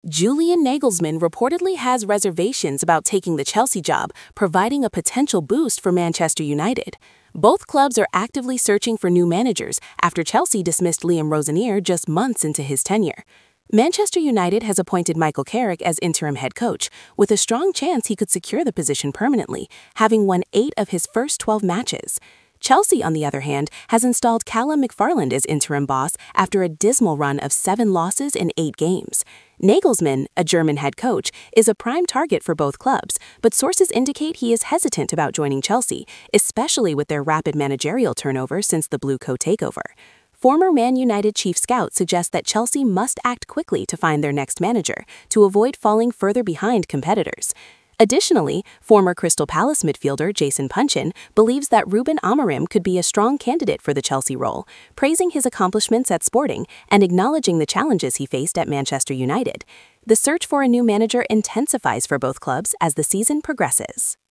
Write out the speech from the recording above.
Julian Nagelsmann reportedly has reservations about taking the Chelsea job, providing a potential boost for Manchester United. Both clubs are actively searching for new managers after Chelsea dismissed Liam Rosenior just months into his tenure. Manchester United has appointed Michael Carrick as interim head coach, with a strong chance he could secure the position permanently, having won 8 of his first 12 matches. Chelsea, on the other hand, has installed Callum McFarland as interim boss after a dismal run of 7 losses in 8 games. Nagelsmann, a German head coach, is a prime target for both clubs, but sources indicate he is hesitant about joining Chelsea, especially with their rapid managerial turnover since the Blue Coat takeover. Former Man United chief scout suggests that Chelsea must act quickly to find their next manager to avoid falling further behind competitors. Additionally, former Crystal Palace midfielder Jason Punchin believes that Ruben Amorim could be a strong candidate for the Chelsea role, praising his accomplishments at Sporting and acknowledging the challenges he faced at Manchester United. The search for a new manager intensifies for both clubs as the season progresses.